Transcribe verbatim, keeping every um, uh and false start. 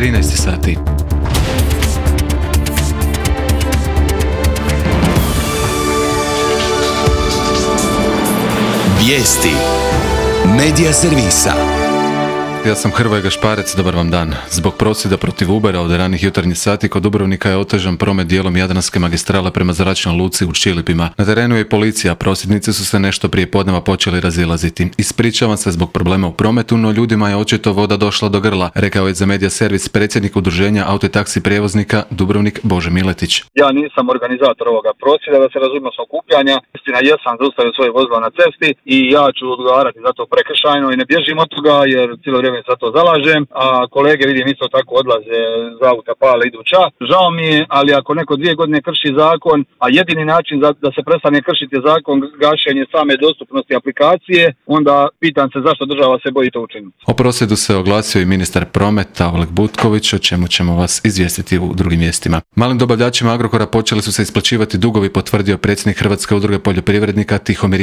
trinaest sati. Vijesti Medija servisa. Ja sam Hrvoje Gašparec, dobar vam dan. Zbog prosvjeda protiv Ubera od ranih jutarnjih sati kod Dubrovnika je otežan promet dijelom Jadranske magistrale prema zračnoj luci u Čilipima. Na terenu je i policija, prosvjednici su se nešto prije podneva počeli razilaziti. Ispričavam se zbog problema u prometu, no ljudima je očito voda došla do grla, rekao je za Medija servis predsjednik udruženja autotaksi prijevoznika Dubrovnik Bože Miletić. Ja nisam organizator ovoga prosvjeda, da se razumijemo s okupljanja. Istina, jesam zaustavio svoje vozilo na cesti i ja ću odgovarati za to prekršajno i ne bježim od toga jer cijelo vrijeme za to zalažem, a kolege vidim isto tako odlaze za auta, pale, idu ča. Žao mi je, ali ako neko dvije godine krši zakon, a jedini način da, da se prestane kršiti zakon gašenje same dostupnosti aplikacije, onda pitam se zašto država se boji to učiniti. O prosvjedu se oglasio i ministar prometa Oleg Butković, o čemu ćemo vas izvijestiti u drugim vijestima. Malim dobavljačima Agrokora počeli su se isplaćivati dugovi, potvrdio predsjednik Hrvatske udruge poljoprivrednika Tihomir